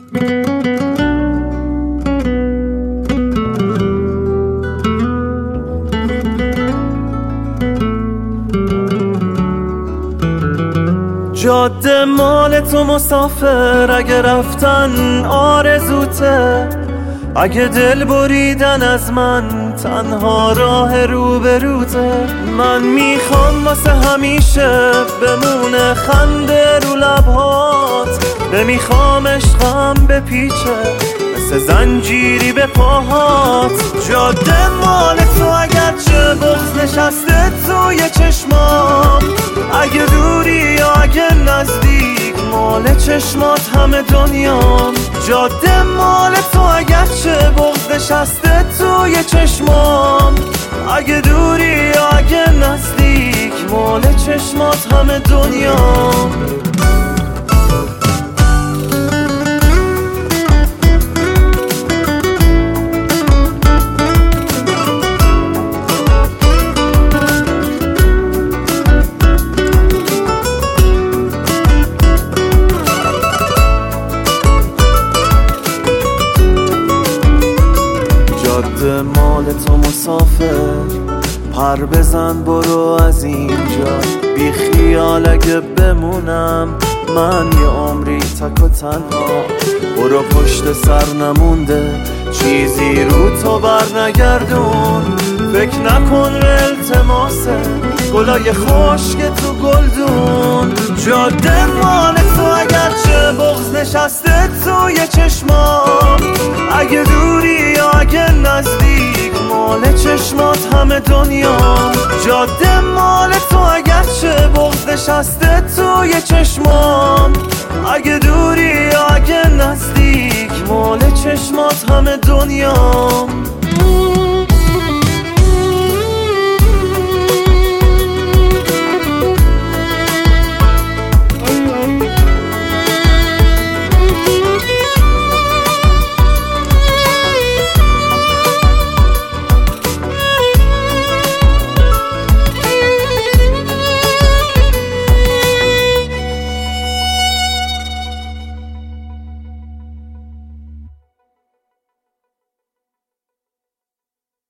جاده مال تو مسافر، اگه رفتن آرزوته، اگه دل بریدن از من تنها راه روبروته. من میخوام واسه همیشه بمونه خنده رو لبهات، نمیخوام عشقم بپیچه مثل زنجیری به پاهات. جاده مال تو اگرچه بغض نشسته توی چشمام، اگه دوری یا اگه نزدیک مال چشمات همه دنیام. جاده مال تو اگرچه بغض نشسته توی چشمام، اگه دوری یا اگه نزدیک مال چشمات همه دنیام. جاده مال تو مسافر، پر بزن برو از اینجا، بی خیال اگه بمونم من یه عمری تک و تنها. برو پشت سر نمونده چیزی رو تو بر نگردون، فکر نکن به التماسه گلای خشک تو گلدون. جاده مال تو اگرچه بغض نشسته توی چشمام، اگه دوری یا اگه نزدیک مال چشمات همه دنیام. جاده مال تو اگرچه بغض نشسته توی چشمام، اگه دوری یا اگه نزدیک مال چشمات همه دنیام.